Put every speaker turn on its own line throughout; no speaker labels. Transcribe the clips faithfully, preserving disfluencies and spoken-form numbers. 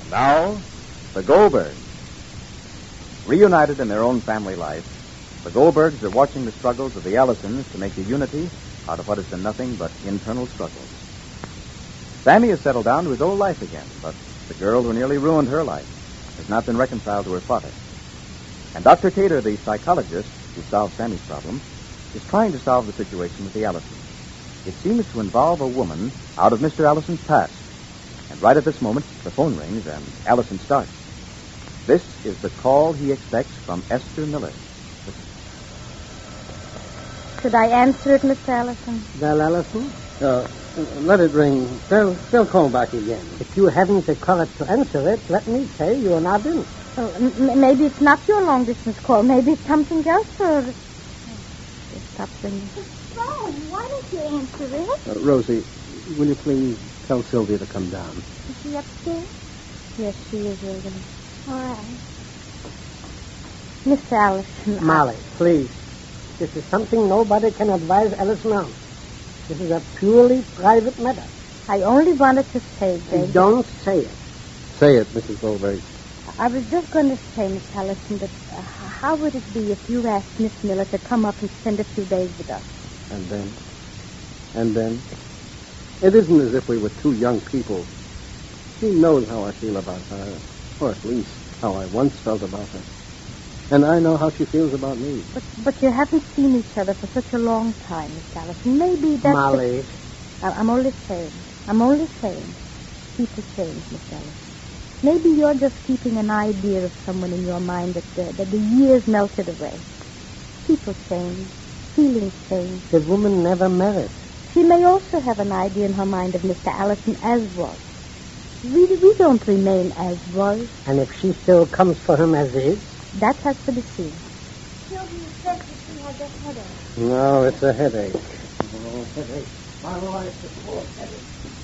Now, the Goldbergs. Reunited in their own family life, the Goldbergs are watching the struggles of the Allisons to make a unity out of what has been nothing but internal struggles. Sammy has settled down to his old life again, but the girl who nearly ruined her life has not been reconciled to her father. And Doctor Cater, the psychologist who solved Sammy's problem, is trying to solve the situation with the Allisons. It seems to involve a woman out of Mister Allison's past. And right at this moment, the phone rings and Allison starts. This is the call he expects from Esther Miller.
Should I answer it, Mister Allison?
Well, Allison, uh, let it ring. They'll, they'll call back again. If you haven't the courage to answer it, let me say you're not in.
Well, m- maybe it's not your long-distance call. Maybe it's something else, or... Stop ringing.
Phone. Why don't you answer it?
Uh, Rosie, will you please tell Sylvia to come down?
Is she upstairs?
Yes, she is, Rosalie.
All right.
Mister Allison.
Molly, please. This is something nobody can advise Allison on. This is a purely private matter.
I only wanted to say, Jake...
Don't say it. Say it, Missus Goldberg.
I was just going to say, Miss Allison, that uh, how would it be if you asked Miss Miller to come up and spend a few days with us?
And then? And then? It isn't as if we were two young people. She knows how I feel about her, or at least how I once felt about her. And I know how she feels about me.
But but you haven't seen each other for such a long time, Miss Allison. Maybe that's...
Molly.
The... I'm only saying. I'm only saying. People change, Miss Allison. Maybe you're just keeping an idea of someone in your mind that the, that the years melted away. People change. Feelings change.
The woman never married.
She may also have an idea in her mind of Mister Allison as was. We, we don't remain as was.
And if she still comes for him as is?
That has to be seen.
Sylvia said that she has a headache.
No, it's a headache. Oh, headache. My wife is full of headache.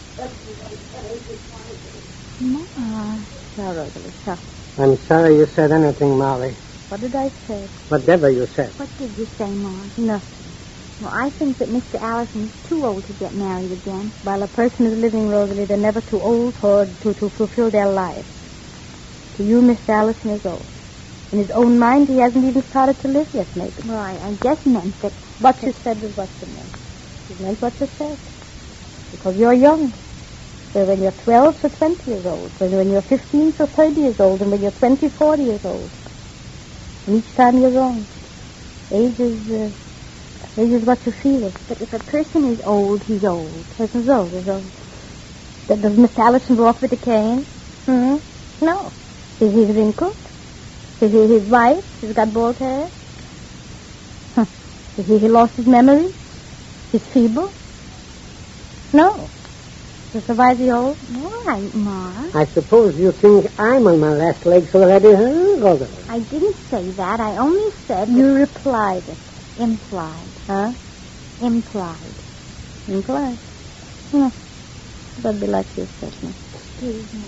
Ma. Sure, Rosalie, sure.
I'm sorry you said anything, Molly.
What did I say?
Whatever you said.
What did you say, Ma?
Nothing.
Well, I think that Mister Allison is too old to get married again.
While a person is living, Rosalie, they're never too old for to, to fulfill their lives. To you, Mister Allison is old. In his own mind, he hasn't even started to live yet, maybe.
Well, I, I just meant that...
What you said was what you meant. You meant what you said. Because you're young. So when you're twelve to twenty years old. So when you're fifteen to thirty years old. And when you're twenty, forty years old. And each time you're wrong. Age is... Uh, age is what you feel.
But if a person is old, he's old.
Person's old, is old. Does Mister Allison walk with a cane? Hmm? No. Is he wrinkled? Is he his wife? He's got bald hair? Huh. Is he, he lost his memory? He's feeble? No. Just why is he old?
All right, Ma.
I suppose you think I'm on my last legs already, huh, Rosalie?
I didn't say that. I only said...
You replied it.
Implied.
Huh?
Implied.
Implied? No. That'd be like you said, no.
Excuse me.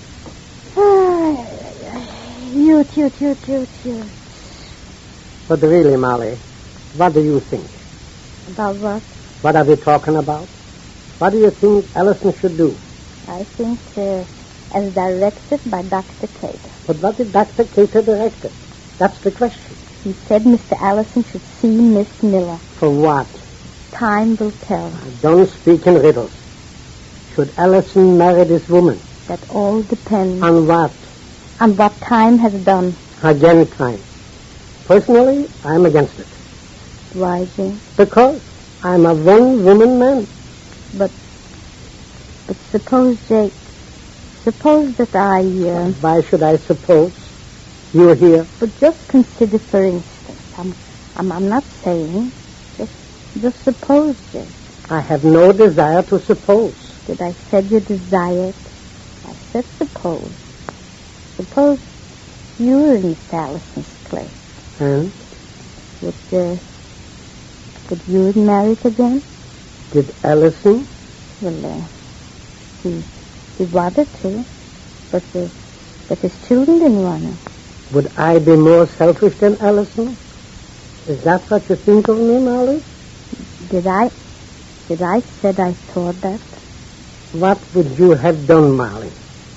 You, you, you, you, you.
But really, Molly, what do you think?
About what?
What are we talking about? What do you think Allison should do?
I think uh, as directed by Doctor Cater.
But what did Doctor Cater direct? That's the question.
He said Mister Allison should see Miss Miller.
For what?
Time will tell.
Don't speak in riddles. Should Allison marry this woman?
That all depends
On what?
on what time has done.
Again, time. Personally, I'm against it.
Why, Jane?
Because I'm a one-woman man.
But, but suppose, Jake, suppose that I, uh,
Why should I suppose you're here?
but just consider, for instance, I'm, I'm, I'm not saying, just, just suppose, Jake,
I have no desire to suppose.
that I said you desired. I said suppose. Suppose you were in Miss Allison's place.
And
Would, uh, would you marry it again?
did Allison?
Well, uh, he, he wanted to, but, uh, but his children didn't want to.
Would I be more selfish than Allison? Is that what you think of me, Molly?
Did I, did I said I thought that?
What would you have done, Molly?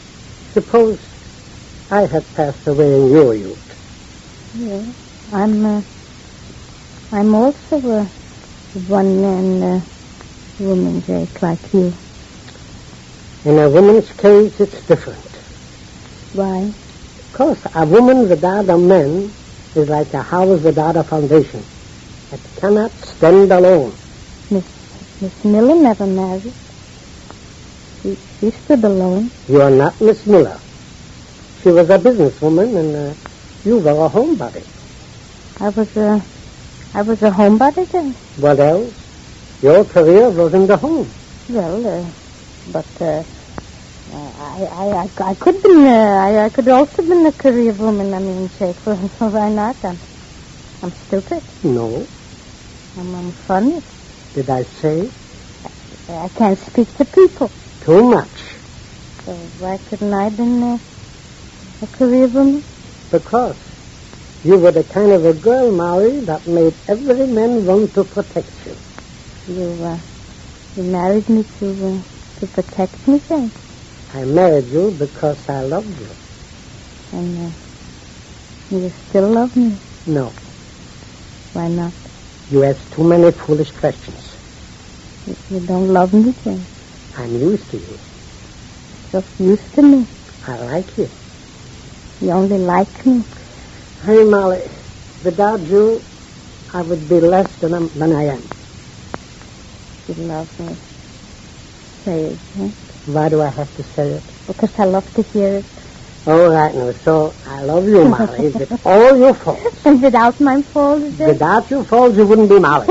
Suppose I had passed away in your youth.
Yeah, I'm, uh, I'm also a one-man uh, woman, Jake, like you.
In a woman's case, it's different.
Why?
Because a woman without a man is like a house without a foundation. It cannot stand alone.
Miss Miss Miller never married. She, she stood alone.
You are not Miss Miller. She was a businesswoman, and uh, you were a homebody.
I was a, I was a homebody then.
What else? Your career was in the home.
Well, uh, but uh, I, I, I, I could been, uh, I, I could also been a career woman. I mean, Jake, why not? I'm, I'm stupid.
No.
I'm, I'm funny.
Did I say?
I, I can't speak to people.
Too much.
So why couldn't I been uh, a career woman?
Because you were the kind of a girl, Molly, that made every man want to protect you.
You, uh, you married me to, uh, to protect me, then?
I married you because I loved you.
And uh, you still love me?
No.
Why not?
You ask too many foolish questions.
You, you don't love me, then?
I'm used to you.
Just used to me.
I like you.
You only like me.
Hey, Molly, without you, I would be less than, I'm, than I am.
You love me. Say it, huh?
Why do I have to say it?
Because I love to hear it.
All right, now, so I love you, Molly, with all your faults.
And without my fault, is it?
Without your faults, you wouldn't be Molly.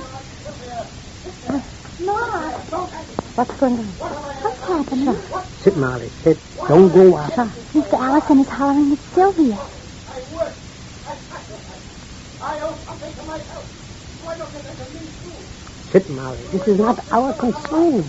What's going on? What's happening?
Sit, Molly, sit. Don't go out.
Sure. Mister Allison is hollering at Sylvia.
Sit, Molly. This is not our concern.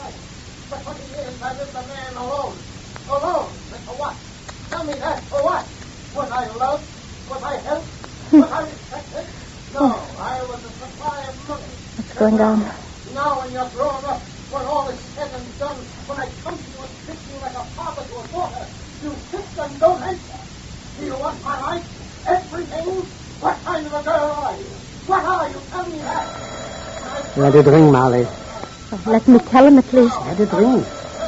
Alone? For what? Tell me that. For what? Was I loved? Was I helped? Was I respected? No, I was a supply of money.
What's going on?
Now when you're grown up, when all is said and done, when I come to you and treat you like a father to a daughter, you sit and don't answer. Do you want my life? Everything? What kind of a girl are you? What are you? Tell me that.
Let it ring, Molly.
Oh, let me tell him at least.
Let it ring.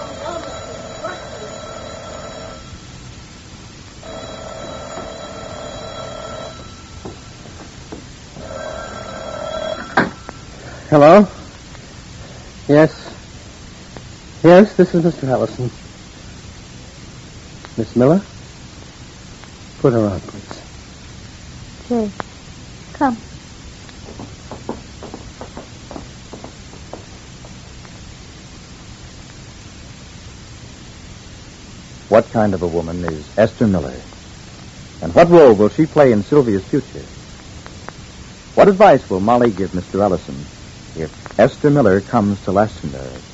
Hello? Yes. Yes, this is Mister Allison. Miss Miller? Put her on, please.
Jay, come.
What kind of a woman is Esther Miller? And what role will she play in Sylvia's future? What advice will Molly give Mister Ellison if Esther Miller comes to Lastonbury?